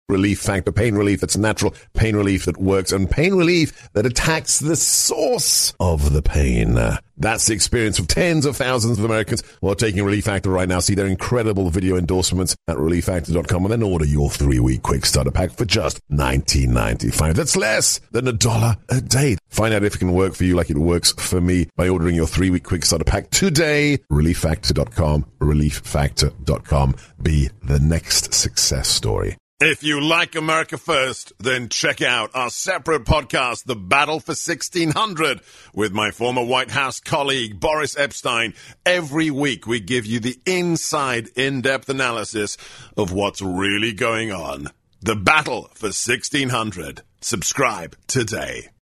Relief Factor. Pain relief that's natural, pain relief that works, and pain relief that attacks the source of the pain. That's the experience of tens of thousands of Americans who are taking Relief Factor right now. See their incredible video endorsements at relieffactor.com and then order your 3-week quick starter pack for just $19.95. That's less than $1 a day. Find out if it can work for you like it works for me by ordering your 3-week quick starter pack today. relieffactor.com, relieffactor.com. Be the next success story. If you like America First, then check out our separate podcast, The Battle for 1600, with my former White House colleague, Boris Epshteyn. Every week, we give you the inside, in-depth analysis of what's really going on. The Battle for 1600. Subscribe today.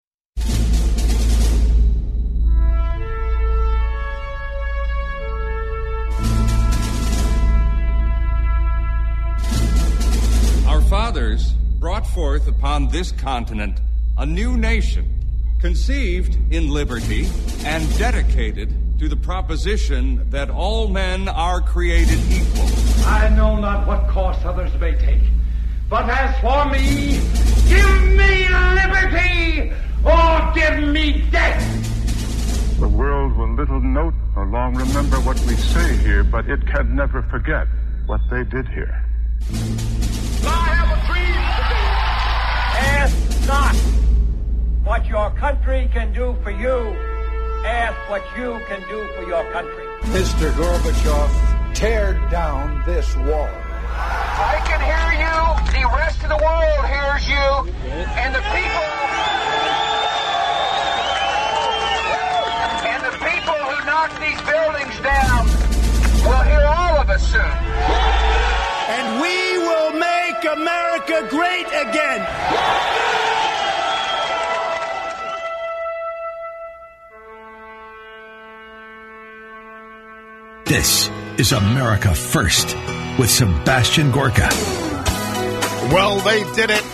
Our fathers brought forth upon this continent a new nation, conceived in liberty and dedicated to the proposition that all men are created equal. I know not what course others may take, but as for me, give me liberty or give me death. The world will little note nor long remember what we say here, but it can never forget what they did here. I have a dream today. Ask not what your country can do for you. Ask what you can do for your country. Mr. Gorbachev, tear down this wall. I can hear you. The rest of the world hears you. And the people who knock these buildings down will hear all of us soon. And we will make America great again. This is America First with Sebastian Gorka. Well, they did it.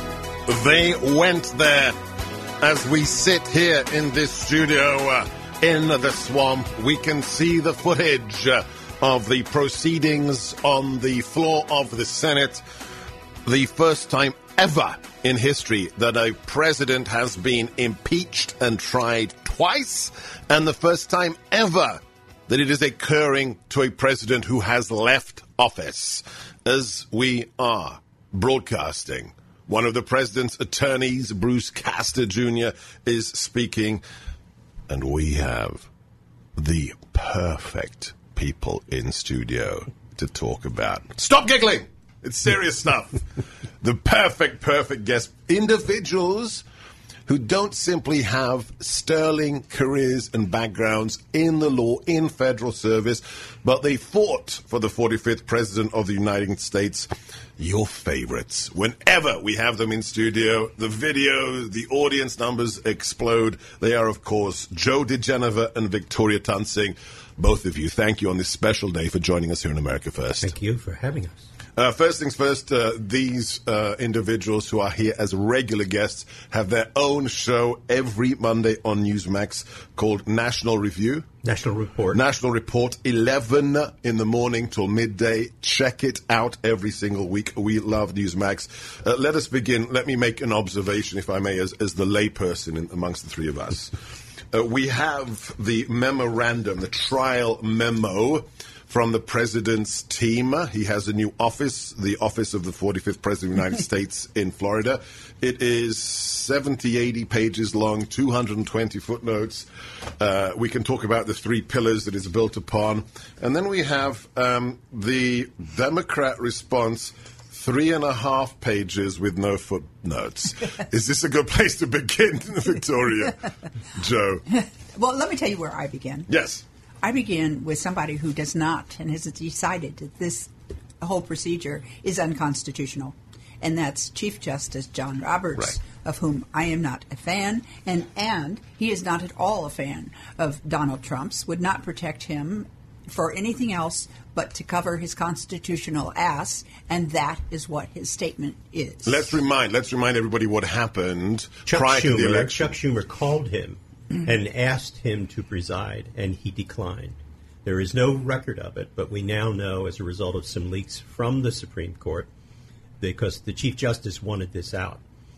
They went there. As we sit here in this studio in the swamp, we can see the footage of the proceedings on the floor of the Senate. The first time ever in history that a president has been impeached and tried twice, and the first time ever that it is occurring to a president who has left office. As we are broadcasting, one of the president's attorneys, Bruce Castor Jr., is speaking, and we have the perfect people in studio to talk about. Stop giggling! It's serious stuff. The perfect guest. Individuals who don't simply have sterling careers and backgrounds in the law, in federal service, but they fought for the 45th President of the United States. Your favorites. Whenever we have them in studio, the video, the audience numbers explode. They are, of course, Joe DeGeneva and Victoria Tunsing. Both of you, thank you on this special day for joining us here in America First. Thank you for having us. First things first, these individuals who are here as regular guests have their own show every Monday on Newsmax called National Review. National Report. National Report, 11 in the morning till midday. Check it out every single week. We love Newsmax. Let us begin. Let me make an observation, if I may, as the layperson amongst the three of us. We have the memorandum, the trial memo from the president's team. He has a new office, the office of the 45th President of the United States in Florida. It is 70, 80 pages long, 220 footnotes. We can talk about the three pillars that it's built upon. And then we have the Democrat response, 3.5 pages with no footnotes. Is this a good place to begin, Victoria? Joe? Well, let me tell you where I began. Yes. I begin with somebody who does not and has decided that this whole procedure is unconstitutional, and that's Chief Justice John Roberts, right, of whom I am not a fan, and he is not at all a fan of Donald Trump's, would not protect him for anything else but to cover his constitutional ass, and that is what his statement is. Let's remind everybody what happened prior to the election. Chuck Schumer called him and asked him to preside, and he declined. There is no record of it, but we now know, as a result of some leaks from the Supreme Court, because the Chief Justice wanted this out.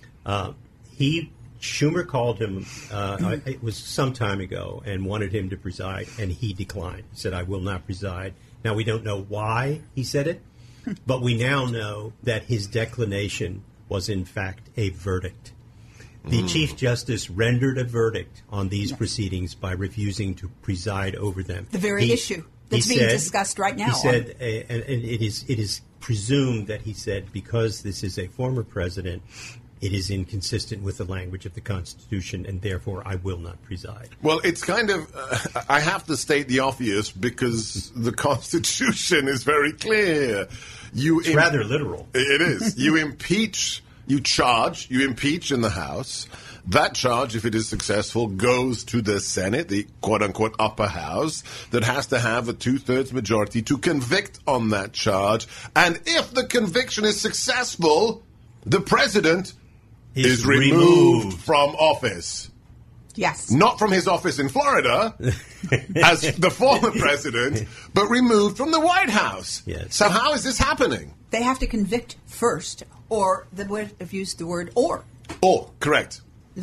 Schumer called him, it was some time ago, and wanted him to preside, and he declined. He said, I will not preside. Now, we don't know why he said it, but we now know that his declination was, in fact, a verdict. The Chief Justice rendered a verdict on these proceedings by refusing to preside over them. The very issue that's being discussed right now. He said, and it is presumed that he said, because this is a former president, it is inconsistent with the language of the Constitution, and therefore I will not preside. Well, it's kind of, I have to state the obvious because the Constitution is very clear. It's rather literal. It is. You impeach, you impeach in the House. That charge, if it is successful, goes to the Senate, the quote-unquote upper house, that has to have a 2/3 majority to convict on that charge. And if the conviction is successful, the president is removed from office. Yes. Not from his office in Florida, as the former president, but removed from the White House. Yes. So how is this happening? They have to convict first, or I've used the word or. Or, correct.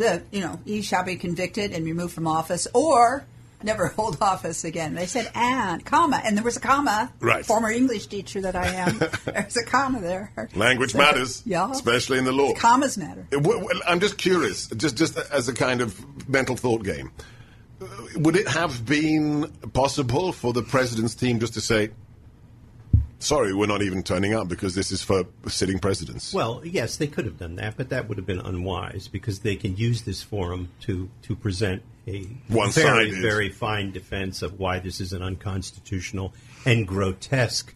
He shall be convicted and removed from office, or never hold office again. They said and, comma, and there was a comma. Right. Former English teacher that I am. There's a comma there. Language matters, especially in the law. Commas matter. I'm just curious, just as a kind of mental thought game. Would it have been possible for the president's team just to say, sorry, we're not even turning up because this is for sitting presidents? Well, yes, they could have done that, but that would have been unwise because they can use this forum to present a very, very fine defense of why this is an unconstitutional and grotesque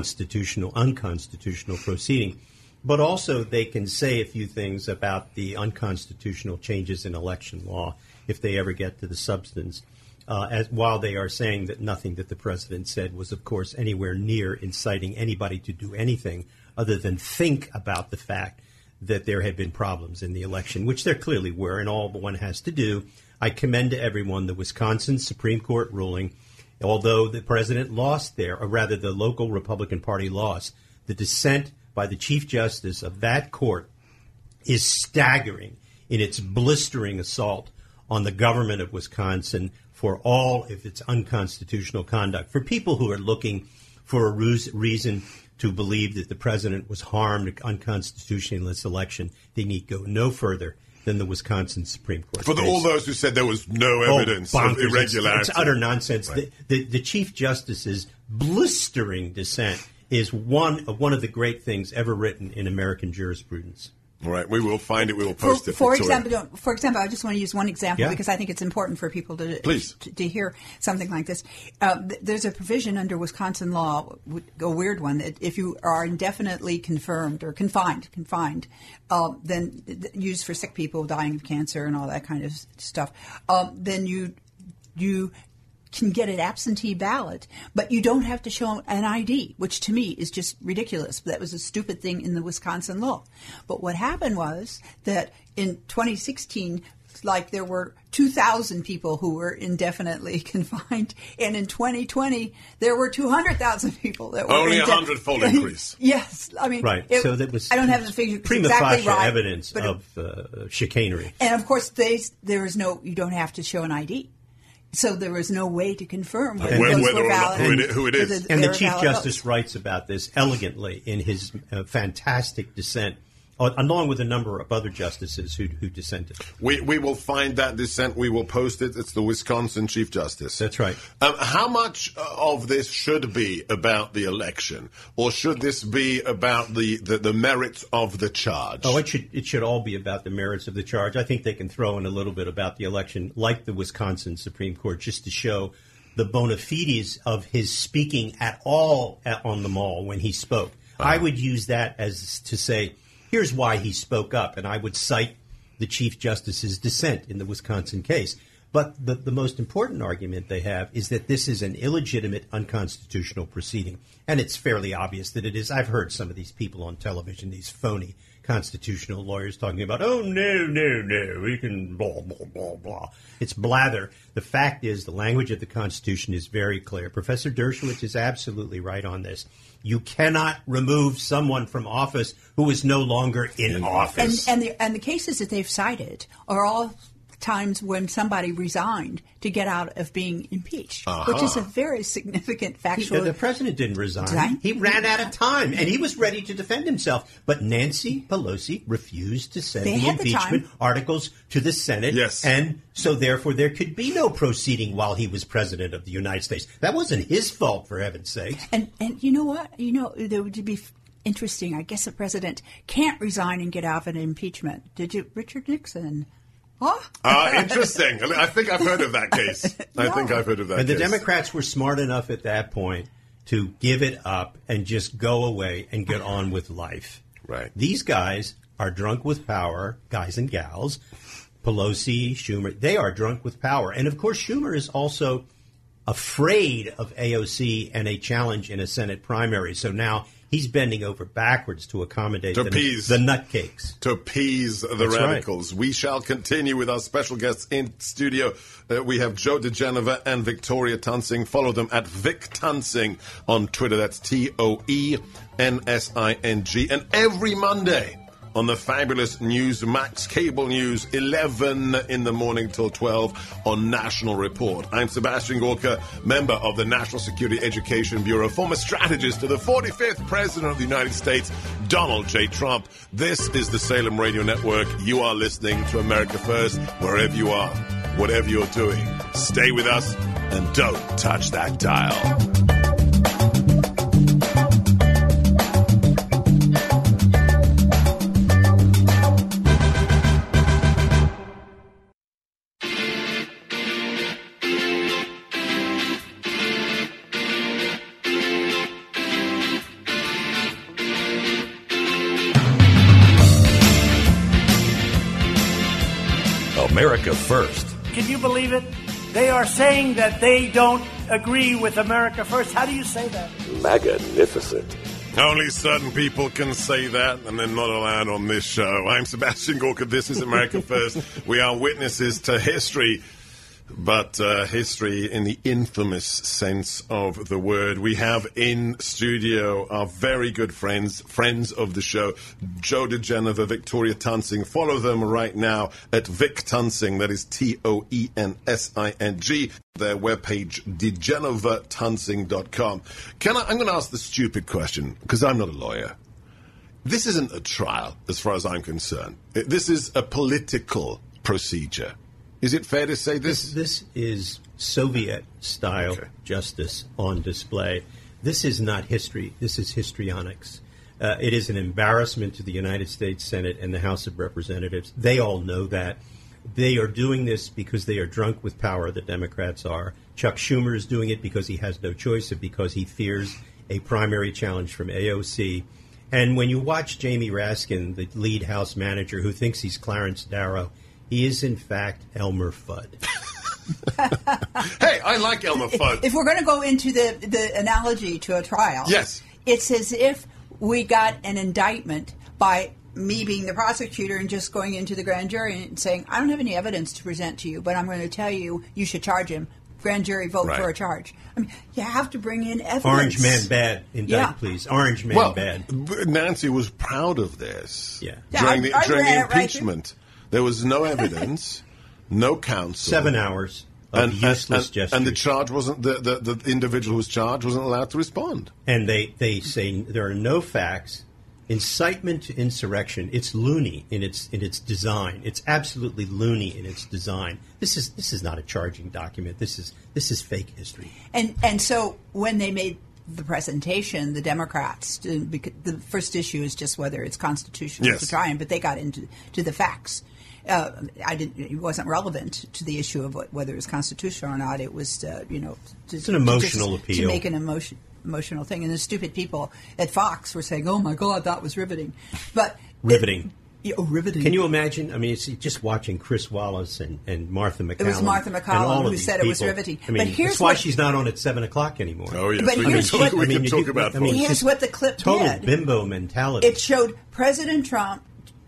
unconstitutional proceeding. But also they can say a few things about the unconstitutional changes in election law if they ever get to the substance. While they are saying that nothing that the president said was, of course, anywhere near inciting anybody to do anything other than think about the fact that there had been problems in the election, which there clearly were, and all one has to do. I commend to everyone the Wisconsin Supreme Court ruling. Although the president lost there, or rather the local Republican Party lost, the dissent by the Chief Justice of that court is staggering in its blistering assault on the government of Wisconsin for all of its unconstitutional conduct. For people who are looking for a reason to believe that the president was harmed unconstitutionally in this election, they need go no further than the Wisconsin Supreme Court. For all those who said there was no evidence of irregularity. It's utter nonsense. Right. The Chief Justice's blistering dissent is one of the great things ever written in American jurisprudence. All right, we will find it. We will post it. For example, I just want to use one example because I think it's important for people to hear something like this. There's a provision under Wisconsin law, a weird one, that if you are indefinitely confirmed or confined, then used for sick people dying of cancer and all that kind of stuff, then you can get an absentee ballot, but you don't have to show an ID, which to me is just ridiculous. That was a stupid thing in the Wisconsin law. But what happened was that in 2016, there were 2,000 people who were indefinitely confined, and in 2020 there were 200,000 people that were only 100-fold increase. Yes, I mean, right. So that was I don't have the figure prima exactly facie right, evidence of chicanery. And of course, you don't have to show an ID. So there was no way to confirm whether those were valid. Who it is. And the Chief Justice writes about this elegantly in his fantastic dissent, along with a number of other justices who dissented. We will find that dissent. We will post it. It's the Wisconsin Chief Justice. That's right. How much of this should be about the election, or should this be about the merits of the charge? Oh, it should all be about the merits of the charge. I think they can throw in a little bit about the election, like the Wisconsin Supreme Court, just to show the bona fides of his speaking at all on the Mall when he spoke. I would use that as to say, here's why he spoke up, and I would cite the Chief Justice's dissent in the Wisconsin case. But the most important argument they have is that this is an illegitimate, unconstitutional proceeding. And it's fairly obvious that it is. I've heard some of these people on television, these phony constitutional lawyers talking about, oh, no, we can blah, blah, blah, blah. It's blather. The fact is the language of the Constitution is very clear. Professor Dershowitz is absolutely right on this. You cannot remove someone from office who is no longer in office. And the cases that they've cited are all times when somebody resigned to get out of being impeached, which is a very significant factual... The president didn't resign. He ran out of time, and he was ready to defend himself. But Nancy Pelosi refused to send the impeachment articles to the Senate. Yes. And so, therefore, there could be no proceeding while he was president of the United States. That wasn't his fault, for heaven's sake. And you know what? There would be... interesting. I guess the president can't resign and get out of an impeachment. Did you, Richard Nixon? Interesting. I think I've heard of that case. I think I've heard of that And the case. Democrats were smart enough at that point to give it up and just go away and get on with life. Right. These guys are drunk with power, guys and gals. Pelosi, Schumer, they are drunk with power. And, of course, Schumer is also afraid of AOC and a challenge in a Senate primary. So now he's bending over backwards to accommodate the nutcakes. To appease the radicals. Right. We shall continue with our special guests in studio. We have Joe DeGenova and Victoria Tunsing. Follow them at Vic Tunsing on Twitter. That's TOENSING. And every Monday on the fabulous Newsmax Cable News, 11 in the morning till 12 on National Report. I'm Sebastian Gorka, member of the National Security Education Bureau, former strategist to the 45th President of the United States, Donald J. Trump. This is the Salem Radio Network. You are listening to America First, wherever you are, whatever you're doing. Stay with us and don't touch that dial. America First. Can you believe it? They are saying that they don't agree with America First. How do you say that? Magnificent. Only certain people can say that, and they're not allowed on this show. I'm Sebastian Gorka. This is America First. We are witnesses to history, but history in the infamous sense of the word. We have in studio our very good friends of the show, Joe DeGenova, Victoria Tunsing. Follow them right now at Vic Tunsing. That is TOENSING. Their webpage, degenovaTunsing.com. I'm going to ask the stupid question, because I'm not a lawyer. This isn't a trial, as far as I'm concerned. This is a political procedure. Is it fair to say this? This is Soviet-style justice on display. This is not history. This is histrionics. It is an embarrassment to the United States Senate and the House of Representatives. They all know that. They are doing this because they are drunk with power, the Democrats are. Chuck Schumer is doing it because he has no choice and because he fears a primary challenge from AOC. And when you watch Jamie Raskin, the lead House manager, who thinks he's Clarence Darrow, he is, in fact, Elmer Fudd. Hey, I like Elmer Fudd. If we're going to go into the analogy to a trial, yes, it's as if we got an indictment by me being the prosecutor and just going into the grand jury and saying, I don't have any evidence to present to you, but I'm going to tell you you should charge him. Grand jury vote for a charge. I mean, you have to bring in evidence. Orange man bad. Indict, please. Orange man bad. Nancy was proud of this. Yeah. During the impeachment. There was no evidence, no counsel. 7 hours of useless gestures. And the charge wasn't, the individual who was charged wasn't allowed to respond. And they say there are no facts. Incitement to insurrection, it's loony in its design. It's absolutely loony in its design. This is not a charging document. This is fake history. And so when they made the presentation, the Democrats, the first issue is just whether it's constitutional to try him, but they got into the facts. It wasn't relevant to the issue of whether it was constitutional or not. It was, it's an emotional appeal to make an emotional thing. And the stupid people at Fox were saying, "Oh my God, that was riveting!" But riveting. Riveting. Can you imagine? I mean, it's just watching Chris Wallace and Martha McCallum. It was Martha McCallum who said it was riveting. I mean, that's why she's not on at 7 o'clock anymore. Oh, yes. But here's what we can talk about here's what the clip total did. bimbo mentality. It showed President Trump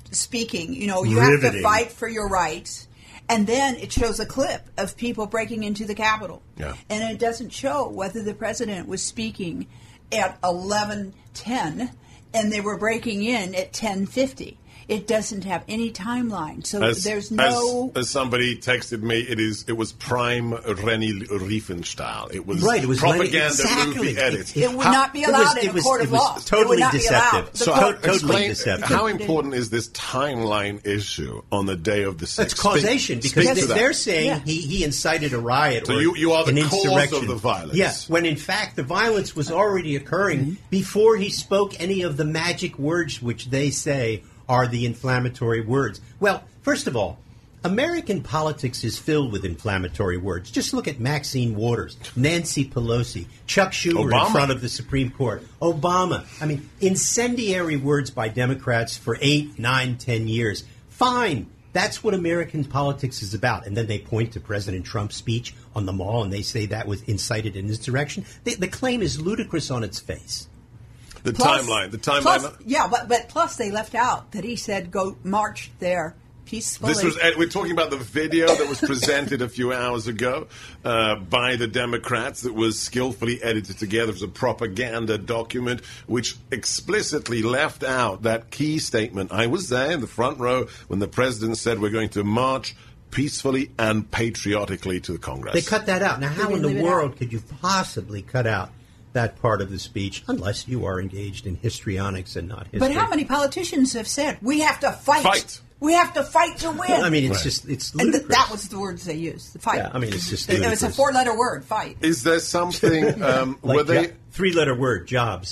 speaking. You know, you have to fight for your rights. And then it shows a clip of people breaking into the Capitol. Yeah. And it doesn't show whether the president was speaking at 11:10 and they were breaking in at 10:50. It doesn't have any timeline, so there's no. As somebody texted me, it was prime Renny Riefenstahl. It was right. It was propaganda movie edit. It would not be allowed in a court of law. Totally deceptive. So totally deceptive. How important is this timeline issue on the day of the 6th? It's causation because they're saying he incited a riot. So or you are the an cause insurrection. of the violence. Yes, when in fact the violence was already occurring before he spoke any of the magic words which they say are the inflammatory words. Well, first of all, American politics is filled with inflammatory words. Just look at Maxine Waters, Nancy Pelosi, Chuck Schumer in front of the Supreme Court, Obama. I mean, incendiary words by Democrats for 8, 9, 10 years. Fine. That's what American politics is about. And then they point to President Trump's speech on the Mall and they say that was incited an insurrection. The claim is ludicrous on its face. The timeline. But plus they left out that he said go march there peacefully. We're talking about the video that was presented a few hours ago by the Democrats that was skillfully edited together as a propaganda document which explicitly left out that key statement. I was there in the front row when the president said we're going to march peacefully and patriotically to the Congress. They cut that out. Now, how in the world could you possibly cut out that part of the speech, unless you are engaged in histrionics and not history? But how many politicians have said, we have to fight. We have to fight to win. I mean, it's ludicrous. And that was the words they used, the fight. Yeah, I mean, it's just ludicrous. It was a 4-letter word, fight. Is there something where they... 3-letter word, jobs.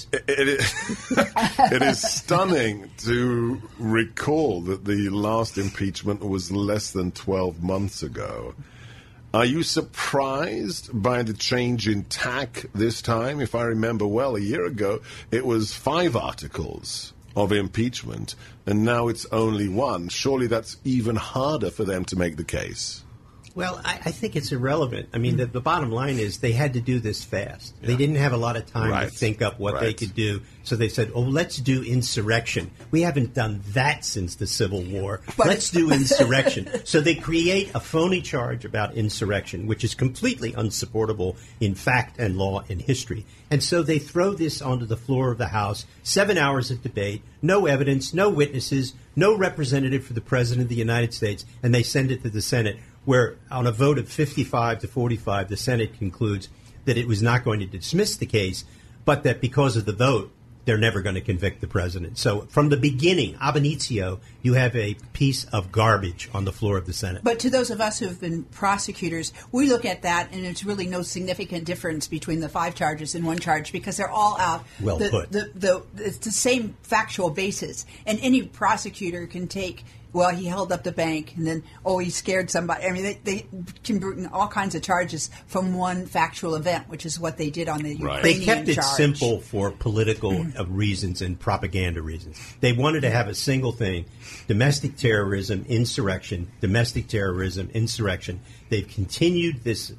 It is stunning to recall that the last impeachment was less than 12 months ago. Are you surprised by the change in tack this time? If I remember well, a year ago, it was 5 articles of impeachment, and now it's only 1. Surely that's even harder for them to make the case. Well, I think it's irrelevant. I mean, the bottom line is they had to do this fast. Yeah. They didn't have a lot of time to think up what they could do. So they said, let's do insurrection. We haven't done that since the Civil War. Let's do insurrection. So they create a phony charge about insurrection, which is completely unsupportable in fact and law and history. And so they throw this onto the floor of the House, 7 hours of debate, no evidence, no witnesses, no representative for the President of the United States, and they send it to the Senate, where on a vote of 55 to 45, the Senate concludes that it was not going to dismiss the case, but that because of the vote, they're never going to convict the president. So from the beginning, ab initio, you have a piece of garbage on the floor of the Senate. But to those of us who have been prosecutors, we look at that, and it's really no significant difference between the 5 charges and 1 charge because they're all out. Well put. It's the same factual basis. And any prosecutor can take... Well, he held up the bank, and then, he scared somebody. I mean, they can bring all kinds of charges from one factual event, which is what they did on the Ukrainian charge. They kept it simple for political reasons and propaganda reasons. They wanted to have a single thing, domestic terrorism, insurrection, domestic terrorism, insurrection. They've continued this,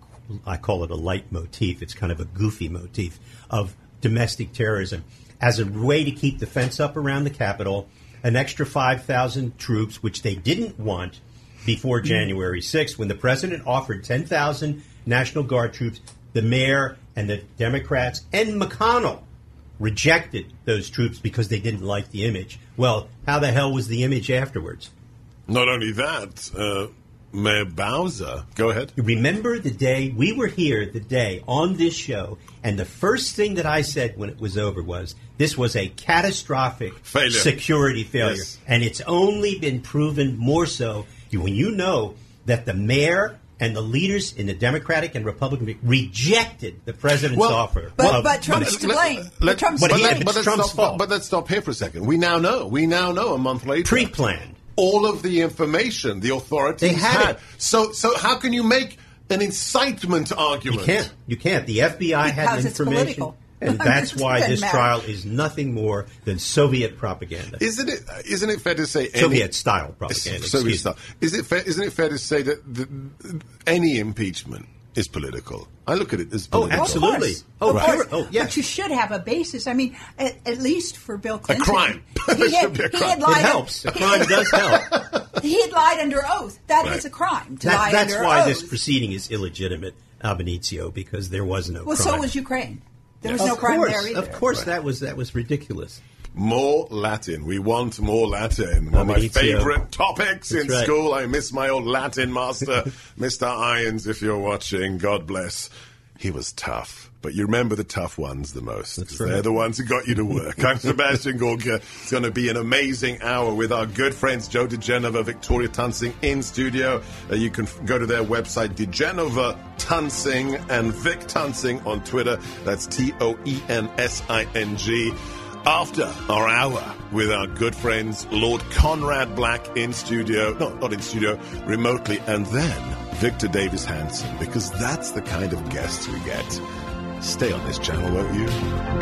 I call it a leitmotif, it's kind of a goofy motif, of domestic terrorism as a way to keep the fence up around the Capitol, an extra 5,000 troops, which they didn't want before January 6th, when the president offered 10,000 National Guard troops. The mayor and the Democrats and McConnell rejected those troops because they didn't like the image. Well, how the hell was the image afterwards? Not only that, Mayor Bowser, go ahead. Remember the day, we were here the day on this show, and the first thing that I said when it was over was, this was a catastrophic security failure. Yes. And it's only been proven more so when you know that the mayor and the leaders in the Democratic and Republican rejected the president's offer. But Trump's to blame. It's Trump's fault. But let's stop here for a second. We now know a month later. Pre-planned. All of the information the authorities had. So how can you make an incitement argument? You can't. The FBI had information. And that's why this trial is nothing more than Soviet propaganda. Isn't it fair to say Soviet-style propaganda? Soviet style. Isn't it fair to say that any impeachment is political. I look at it as political. Oh, absolutely. Oh, right. sure. Oh, yes. But you should have a basis. I mean, at least for Bill Clinton. A crime. He Should be a crime. lied. It helps. A crime does help. He had lied under oath. That is a crime to lie That's under why oath. this proceeding is illegitimate, ab initio, because there was no Well, crime. so was Ukraine. There was no crime there either. Of course, that was ridiculous. More Latin. We want more Latin. One of my favorite topics in school. I miss my old Latin master, Mr. Irons, if you're watching. God bless. He was tough. But you remember the tough ones the most. That's right. They're the ones who got you to work. I'm Sebastian Gorka. It's going to be an amazing hour with our good friends Joe DeGenova, Victoria Tunsing in studio. You can go to their website, DeGenova Tunsing, and Vic Tunsing on Twitter. That's TOENSING. After our hour with our good friends Lord Conrad Black in studio, no, not in studio, remotely, and then Victor Davis Hanson, because that's the kind of guests we get. Stay on this channel, won't you?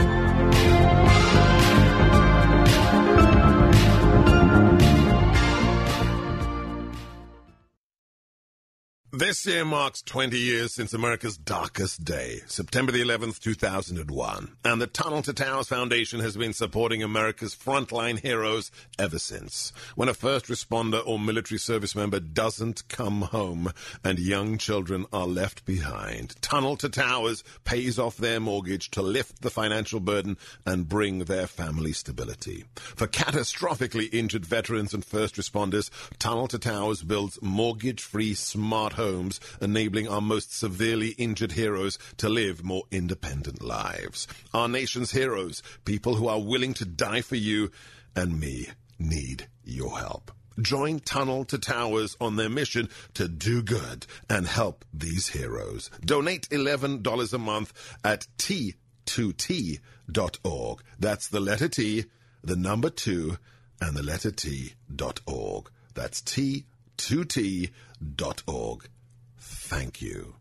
This year marks 20 years since America's darkest day, September the 11th, 2001. And the Tunnel to Towers Foundation has been supporting America's frontline heroes ever since. When a first responder or military service member doesn't come home and young children are left behind, Tunnel to Towers pays off their mortgage to lift the financial burden and bring their family stability. For catastrophically injured veterans and first responders, Tunnel to Towers builds mortgage-free smart homes, enabling our most severely injured heroes to live more independent lives. Our nation's heroes, people who are willing to die for you and me, need your help. Join Tunnel to Towers on their mission to do good and help these heroes. Donate $11 a month at T2T.org. That's the letter T, the number 2, and the letter T.org. That's T2T.org. Thank you.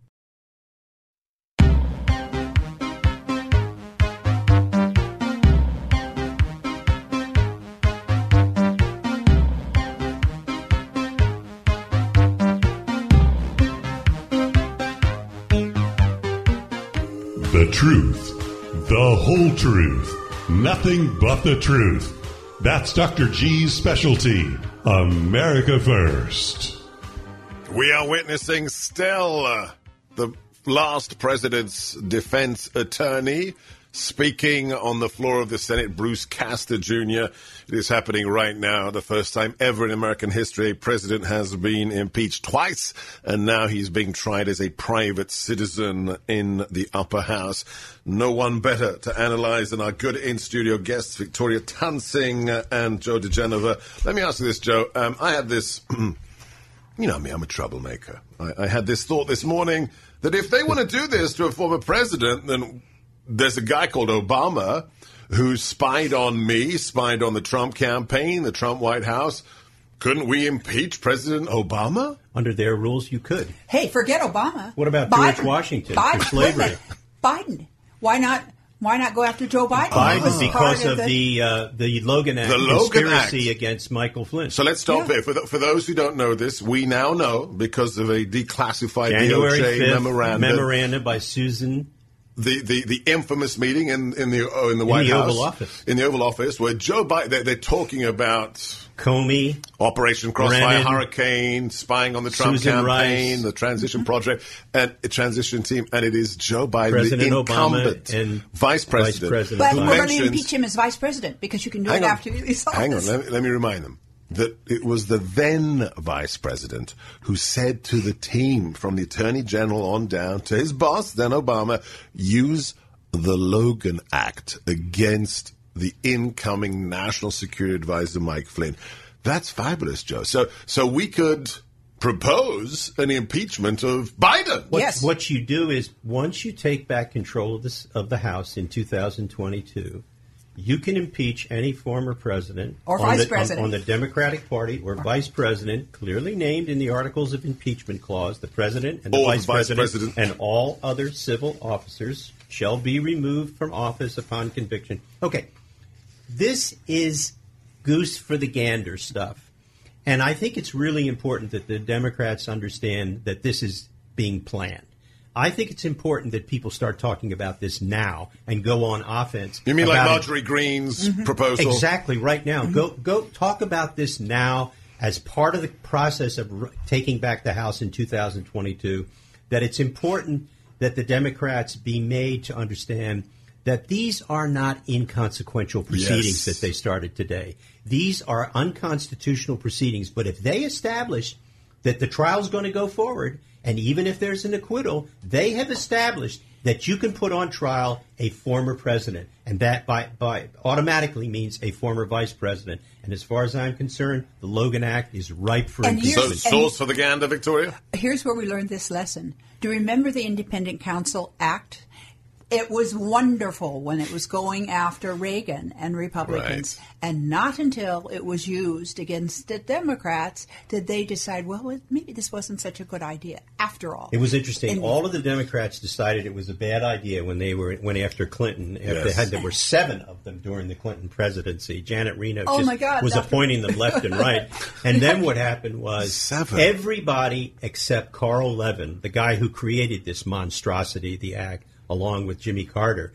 The truth, the whole truth, nothing but the truth. That's Dr. G's specialty. America First. We are witnessing still the last president's defense attorney speaking on the floor of the Senate, Bruce Castor Jr. It is happening right now. The first time ever in American history, a president has been impeached twice, and now he's being tried as a private citizen in the upper house. No one better to analyze than our good in-studio guests, Victoria Tunsing and Joe DeGenova. Let me ask you this, Joe. I had this... You know me, I'm a troublemaker. I had this thought this morning that if they want to do this to a former president, then there's a guy called Obama who spied on me, spied on the Trump campaign, the Trump White House. Couldn't we impeach President Obama? Under their rules, you could. Hey, forget Obama. What about Biden. George Washington Biden. for slavery? Biden. Why not go after Joe Biden? Biden, because of the Logan Act, the Logan conspiracy Act against Michael Flynn. So let's stop there. For those who don't know this, we now know because of a declassified January DOJ 5th, memorandum by Susan. The infamous meeting in the White House, Oval Office, in the Oval Office, where Joe Biden they're talking about Comey, Operation Crossfire Hurricane, spying on the Trump Susan campaign, Rice, the transition project, and a transition team, and it is Joe Biden, President the incumbent Obama and vice president. But we're going to impeach him as vice president because you can do it after you leave office. Hang on, let me remind them that it was the then vice president who said to the team, from the attorney general on down to his boss, then Obama, use the Logan Act against the incoming National Security Advisor, Mike Flynn. That's fabulous, Joe. So we could propose an impeachment of Biden. Yes. What you do is, once you take back control of the House in 2022, you can impeach any former president or vice president on the Democratic Party or vice president, clearly named in the Articles of Impeachment clause. The president and the vice president and all other civil officers shall be removed from office upon conviction. Okay, this is goose for the gander stuff, and I think it's really important that the Democrats understand that this is being planned. I think it's important that people start talking about this now and go on offense. You mean like Marjorie Greene's proposal? Exactly, right now. Go talk about this now as part of the process of taking back the House in 2022, that it's important that the Democrats be made to understand that these are not inconsequential proceedings that they started today. These are unconstitutional proceedings. But if they establish that the trial is going to go forward, and even if there's an acquittal, they have established that you can put on trial a former president, and that by automatically means a former vice president. And as far as I'm concerned, the Logan Act is ripe for impeachment. So, source for the gander, Victoria? Here's where we learned this lesson. Do you remember the Independent Counsel Act? It was wonderful when it was going after Reagan and Republicans. Right. And not until it was used against the Democrats did they decide, well, maybe this wasn't such a good idea after all. It was interesting. All of the Democrats decided it was a bad idea when they went after Clinton. There were 7 of them during the Clinton presidency. Janet Reno was appointing them left and right. And then what happened was everybody except Carl Levin, the guy who created this monstrosity, the act, along with Jimmy Carter.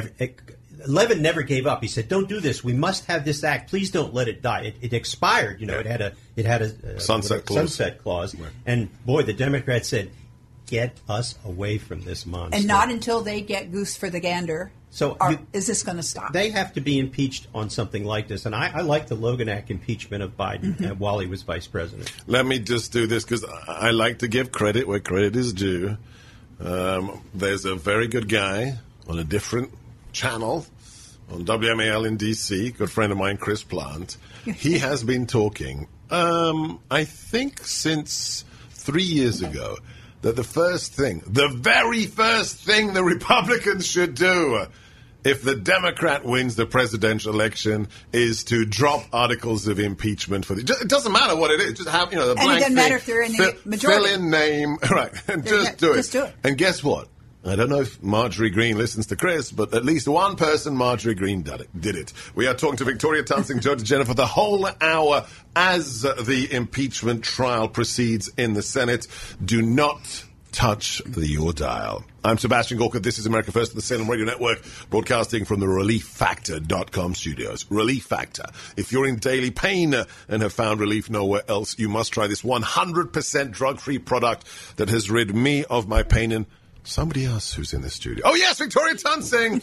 Levin never gave up. He said, "Don't do this. We must have this act. Please don't let it die." It expired. It had a sunset clause. Right. And boy, the Democrats said, "Get us away from this monster." And not until they get goose for the gander. So is this going to stop? They have to be impeached on something like this. And I like the Logan Act impeachment of Biden while he was vice president. Let me just do this because I like to give credit where credit is due. There's a very good guy on a different channel on WMAL in D.C., good friend of mine, Chris Plant. He has been talking, I think since 3 years ago, that the very first thing the Republicans should do if the Democrat wins the presidential election is to drop articles of impeachment for it doesn't matter what it is. Just have, the blank thing. And it doesn't matter if they're in the majority. Fill in name, right, and just do it. Just do it. And guess what? I don't know if Marjorie Greene listens to Chris, but at least one person, Marjorie Greene, did it. We are talking to Victoria Toensing, Joe DeGenova, the whole hour as the impeachment trial proceeds in the Senate. Do not touch your dial. I'm Sebastian Gorka. This is America First of the Salem Radio Network, broadcasting from the ReliefFactor.com studios. Relief Factor. If you're in daily pain and have found relief nowhere else, you must try this 100% drug-free product that has rid me of my pain and somebody else who's in the studio. Oh, yes, Victoria Toensing.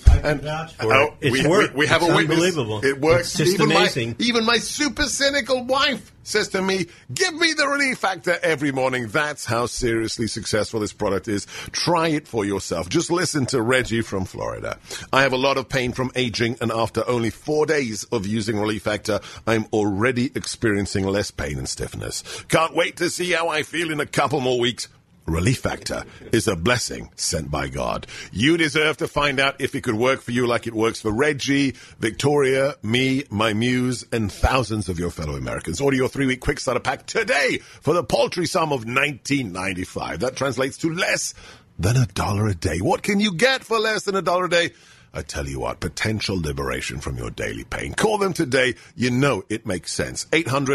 We have a witness. Unbelievable. It works. It's just amazing. Even my super cynical wife says to me, give me the Relief Factor every morning. That's how seriously successful this product is. Try it for yourself. Just listen to Reggie from Florida. I have a lot of pain from aging, and after only 4 days of using Relief Factor, I'm already experiencing less pain and stiffness. Can't wait to see how I feel in a couple more weeks. Relief Factor is a blessing sent by God. You deserve to find out if it could work for you like it works for Reggie, Victoria, me, my muse, and thousands of your fellow Americans. Order your 3-week quick starter pack today for the paltry sum of $19.95. That translates to less than $1 a day. What can you get for less than $1 a day? I tell you what, potential liberation from your daily pain. Call them today. You know it makes sense.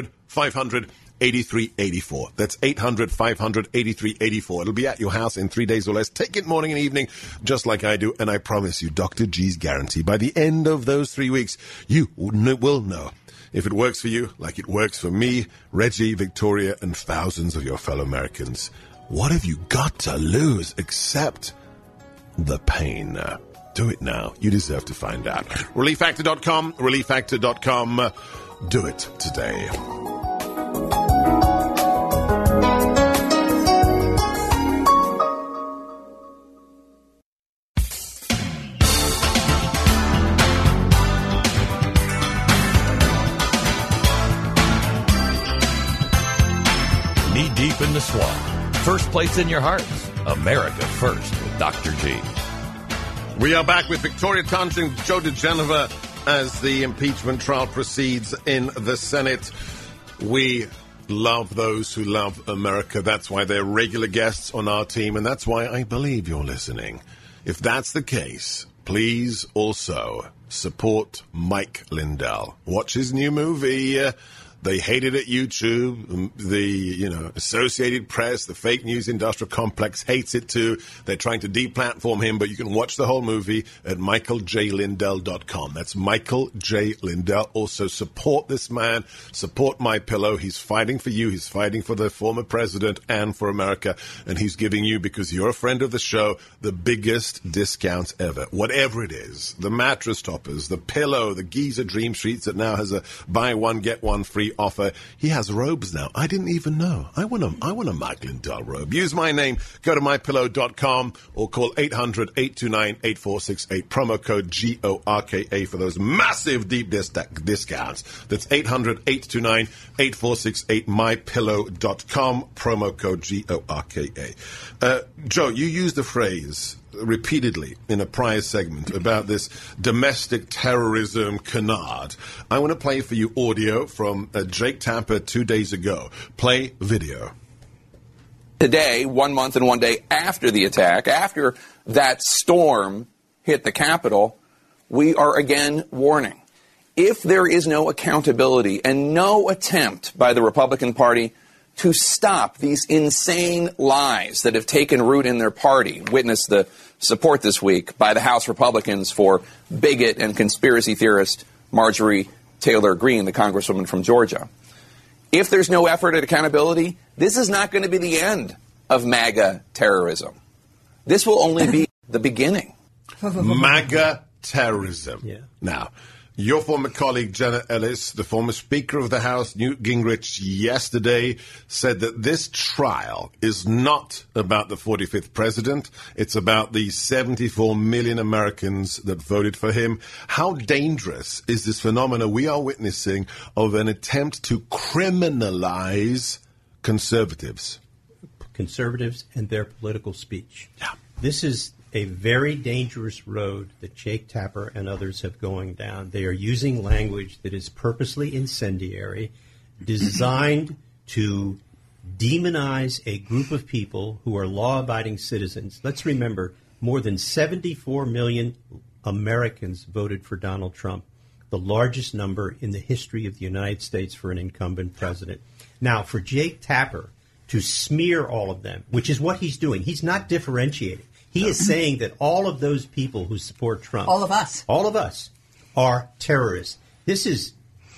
800-500-8384. That's 800-500-8384. It'll be at your house in 3 days or less. Take it morning and evening, just like I do. And I promise you, Dr. G's guarantee, by the end of those 3 weeks, you will know if it works for you like it works for me, Reggie, Victoria, and thousands of your fellow Americans. What have you got to lose except the pain? Do it now. You deserve to find out. ReliefFactor.com. ReliefFactor.com. Do it today. Knee deep in the swamp. First place in your hearts. America First with Dr. G. We are back with Victoria Toensing, Joe DeGenova, as the impeachment trial proceeds in the Senate. We love those who love America. That's why they're regular guests on our team, and that's why I believe you're listening. If that's the case, please also support Mike Lindell. Watch his new movie, They hate it at YouTube. The Associated Press, the fake news industrial complex hates it too. They're trying to deplatform him, but you can watch the whole movie at michaeljlindell.com. That's Michael J. Lindell. Also support this man. Support MyPillow. He's fighting for you. He's fighting for the former president and for America. And he's giving you, because you're a friend of the show, the biggest discounts ever. Whatever it is. The mattress toppers, the pillow, the Giza Dream Sheets that now has a buy one, get one free offer. He has robes now. I didn't even know. I want a Mike Lindell robe. Use my name. Go to mypillow.com or call 800-829-8468. Promo code GORKA for those massive deep discounts. That's 800-829-8468. mypillow.com. Promo code GORKA. Joe, you used the phrase repeatedly in a prior segment about this domestic terrorism canard. I want to play for you audio from Jake Tapper 2 days ago. Play video. Today, 1 month and 1 day after the attack, after that storm hit the Capitol, we are again warning. If there is no accountability and no attempt by the Republican Party to stop these insane lies that have taken root in their party, witness the support this week by the House Republicans for bigot and conspiracy theorist Marjorie Taylor Greene, the congresswoman from Georgia. If there's no effort at accountability, this is not going to be the end of MAGA terrorism. This will only be the beginning. MAGA terrorism. Yeah. Now, your former colleague, Jenna Ellis, the former Speaker of the House, Newt Gingrich, yesterday said that this trial is not about the 45th president. It's about the 74 million Americans that voted for him. How dangerous is this phenomenon we are witnessing of an attempt to criminalize conservatives? Conservatives and their political speech. Yeah. This is a very dangerous road that Jake Tapper and others have going down. They are using language that is purposely incendiary, designed to demonize a group of people who are law-abiding citizens. Let's remember, more than 74 million Americans voted for Donald Trump, the largest number in the history of the United States for an incumbent president. Now, for Jake Tapper to smear all of them, which is what he's doing, he's not differentiating. He is saying that all of those people who support Trump, all of us, are terrorists. This is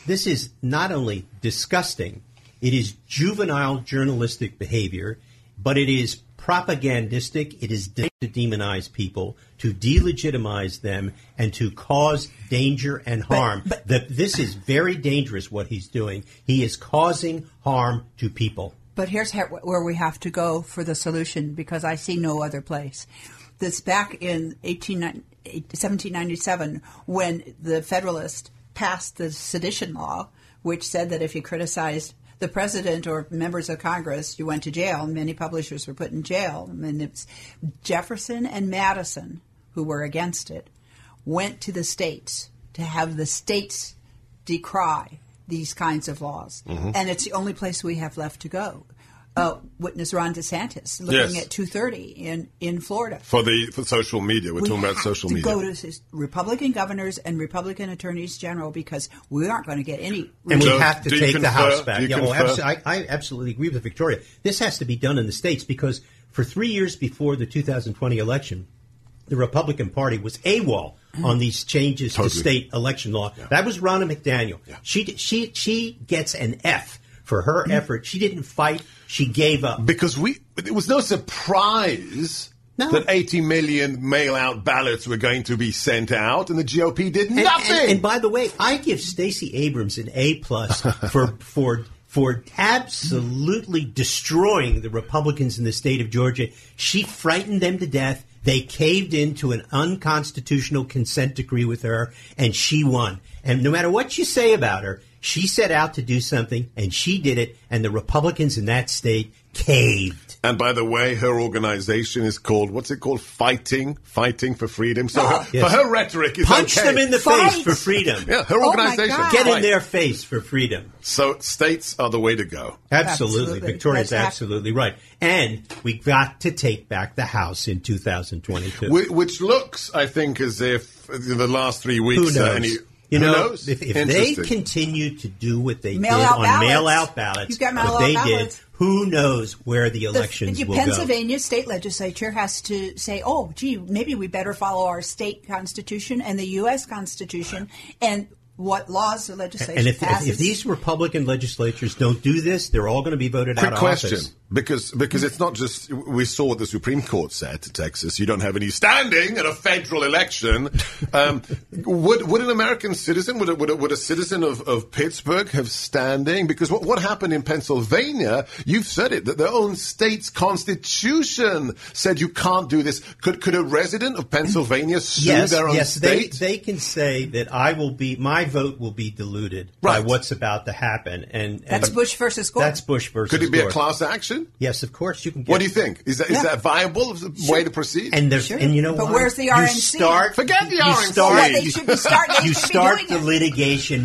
not only disgusting, it is juvenile journalistic behavior, but it is propagandistic. It is to demonize people, to delegitimize them, and to cause danger and harm. This is very dangerous, what he's doing. He is causing harm to people. But here's where we have to go for the solution, because I see no other place. This back in 1797, when the Federalists passed the sedition law, which said that if you criticized the president or members of Congress, you went to jail. Many publishers were put in jail. And it's Jefferson and Madison, who were against it, went to the states to have the states decry these kinds of laws. Mm-hmm. And it's the only place we have left to go. Witness Ron DeSantis looking at 230 in Florida. For social media. We're talking about social media. We have to go to Republican governors and Republican attorneys general, because we aren't going to get any. And we have to take the House back. I absolutely agree with Victoria. This has to be done in the states, because for 3 years before the 2020 election, the Republican Party was AWOL on these changes to state election law. Yeah. That was Ronna McDaniel. Yeah. She gets an F for her effort. She didn't fight. She gave up. Because it was no surprise that 80 million mail-out ballots were going to be sent out, and the GOP did nothing. And by the way, I give Stacey Abrams an A+ for absolutely destroying the Republicans in the state of Georgia. She frightened them to death. They caved into an unconstitutional consent decree with her, and she won. And no matter what you say about her, she set out to do something, and she did it, and the Republicans in that state caved. And by the way, her organization is called, what's it called? Fighting for Freedom. So for her rhetoric is Punch them in the face for freedom. Yeah, her organization. Get in their face for freedom. So states are the way to go. Absolutely. Victoria's absolutely right. And we got to take back the House in 2022. Which looks, I think, as if the last 3 weeks... Who knows? You Who know, knows? if they continue to do what they did on mail-out ballots, You've got what they ballots. did, who knows where the elections will go? Pennsylvania state legislature has to say, oh, gee, maybe we better follow our state constitution and the U.S. Constitution and what laws the legislature and passes. if these Republican legislatures don't do this, they're all going to be voted out of office. Quick question, because it's not just, we saw what the Supreme Court said to Texas, you don't have any standing in a federal election. Would an American citizen, would a citizen of Pittsburgh have standing? Because what happened in Pennsylvania, you've said it, that their own state's constitution said you can't do this. Could a resident of Pennsylvania sue their own state? They can say that my vote will be diluted by what's about to happen. And that's Bush versus Gore. That's Bush versus Gore. Could it be Gore. a class action? Yes, of course you can. What do you think? Is that viable way to proceed? And you know, but where's the RNC? Forget the RNC. They should be starting. You start the litigation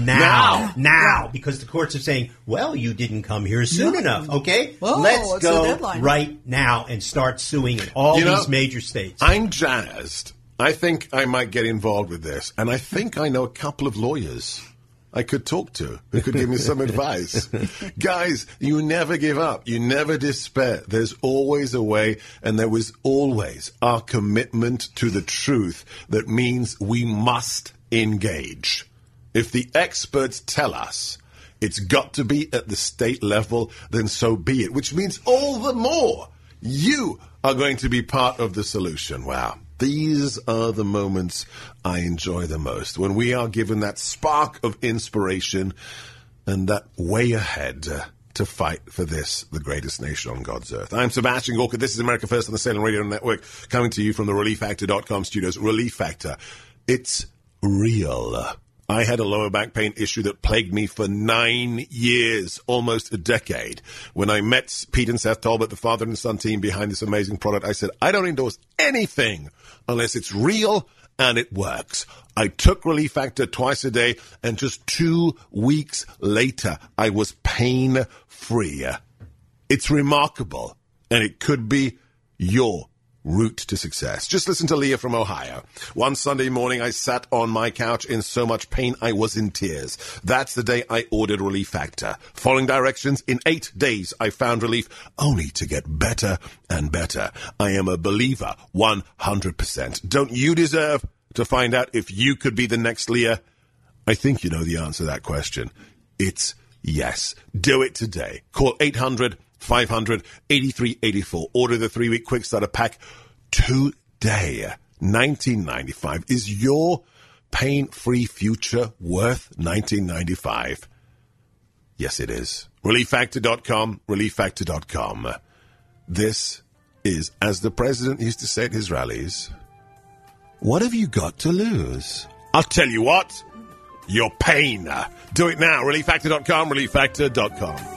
now, because the courts are saying, "Well, you didn't come here soon enough." Okay, let's go right now and start suing in all these major states. I'm jazzed. I think I might get involved with this, and I think I know a couple of lawyers I could talk to who could give me some advice. Guys, you never give up. You never despair. There's always a way, and there was always our commitment to the truth that means we must engage. If the experts tell us it's got to be at the state level, then so be it, which means all the more you are going to be part of the solution. Wow. These are the moments I enjoy the most, when we are given that spark of inspiration and that way ahead to fight for this, the greatest nation on God's earth. I'm Sebastian Gorka. This is America First on the Salem Radio Network, coming to you from the ReliefFactor.com studios. Relief Factor. It's real. I had a lower back pain issue that plagued me for 9 years, almost a decade. When I met Pete and Seth Talbot, the father and son team behind this amazing product, I said, I don't endorse anything unless it's real and it works. I took Relief Factor twice a day, and just 2 weeks later, I was pain-free. It's remarkable, and it could be your route to success. Just listen to Leah from Ohio. One Sunday morning, I sat on my couch in so much pain I was in tears. That's the day I ordered Relief Factor. Following directions, in 8 days, I found relief, only to get better and better. I am a believer, 100%. Don't you deserve to find out if you could be the next Leah? I think you know the answer to that question. It's yes. Do it today. Call 800-500-8384. Order the 3-week quick starter pack today. $19.95. Is your pain-free future worth $19.95? Yes, it is. ReliefFactor.com. ReliefFactor.com. This is, as the president used to say at his rallies, what have you got to lose? I'll tell you what. Your pain. Do it now. ReliefFactor.com. ReliefFactor.com.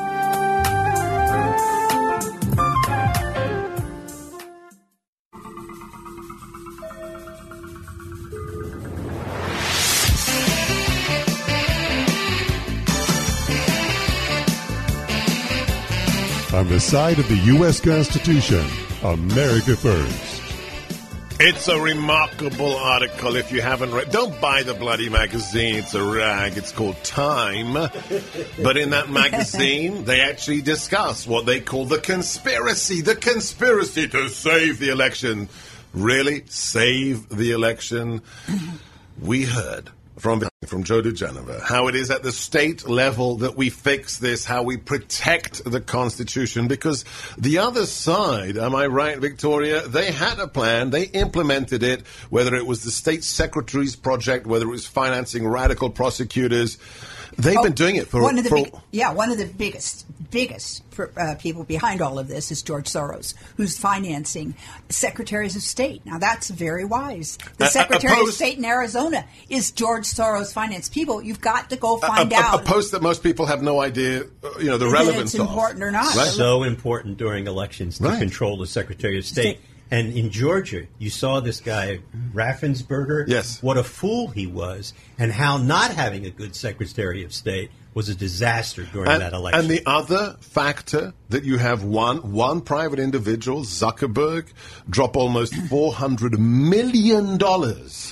On the side of the U.S. Constitution, America First. It's a remarkable article if you haven't read. Don't buy the bloody magazine. It's a rag. It's called Time. But in that magazine, they actually discuss what they call the conspiracy to save the election. Really? Save the election? We heard from Joe DeGeneva how it is at the state level that we fix this, how we protect the Constitution, because the other side, am I right, Victoria, they had a plan, they implemented it, whether it was the state secretary's project, whether it was financing radical prosecutors. They've been doing it for one of the biggest people behind all of this is George Soros, who's financing secretaries of state. Now, that's very wise. The Secretary of State in Arizona is George Soros financed people. You've got to go find out. A post that most people have no idea, the relevance of. It's important or not. Right? So important during elections to control the Secretary of State. And in Georgia, you saw this guy, Raffensperger. Yes. What a fool he was, and how not having a good Secretary of State was a disaster during that election. And the other factor that you have one private individual, Zuckerberg, drop almost $400 million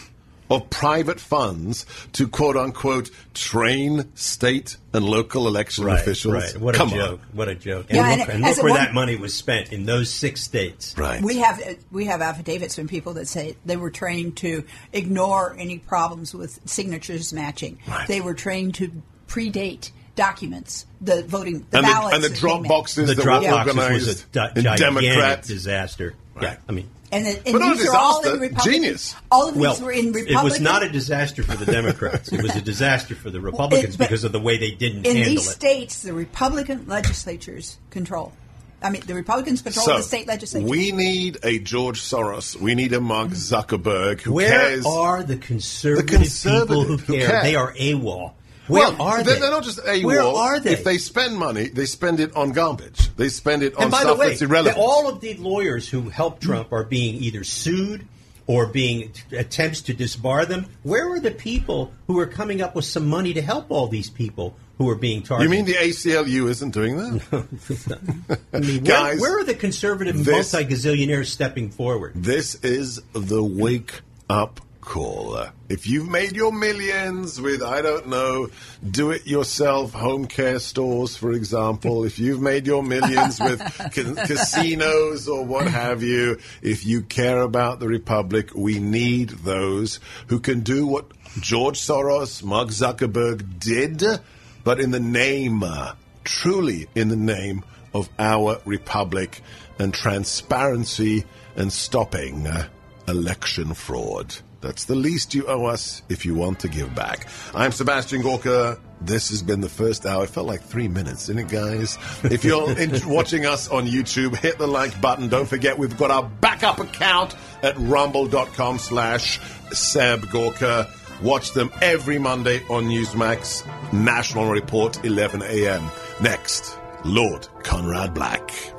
of private funds to, quote-unquote, train state and local election officials. Right. What a joke. What a joke. Yeah, and look where that money was spent, in those 6 states. Right. We have affidavits from people that say they were trained to ignore any problems with signatures matching. Right. They were trained to predate documents, the voting, the ballots. And the drop boxes that were was organized a in gigantic Democrat disaster. Right. Yeah, I mean... And but not a these are all in disaster. Republican. Genius. All of these were in Republican. It was not a disaster for the Democrats. It was a disaster for the Republicans because of the way they didn't handle it. In these states, the Republican legislatures control. I mean, the Republicans control the state legislature. We need a George Soros. We need a Mark Zuckerberg who Where cares. Are the conservative people who care? They are AWOL. Where are they? They're not just AWOL. Where are they? If they spend money, they spend it on garbage. They spend it on stuff that's irrelevant. And by the way, all of the lawyers who helped Trump are being either sued or being attempts to disbar them. Where are the people who are coming up with some money to help all these people who are being targeted? You mean the ACLU isn't doing that? I mean, guys, where are the conservative multi-gazillionaires stepping forward? This is the wake-up call. If you've made your millions with, I don't know, do-it-yourself home care stores, for example, if you've made your millions with casinos or what have you, if you care about the Republic, we need those who can do what George Soros, Mark Zuckerberg did, but in the name, truly in the name of our Republic and transparency and stopping election fraud. That's the least you owe us if you want to give back. I'm Sebastian Gorka. This has been the first hour. It felt like 3 minutes, didn't it, guys? If you're watching us on YouTube, hit the like button. Don't forget, we've got our backup account at rumble.com/Seb Gorka. Watch them every Monday on Newsmax. National Report, 11 a.m. Next, Lord Conrad Black.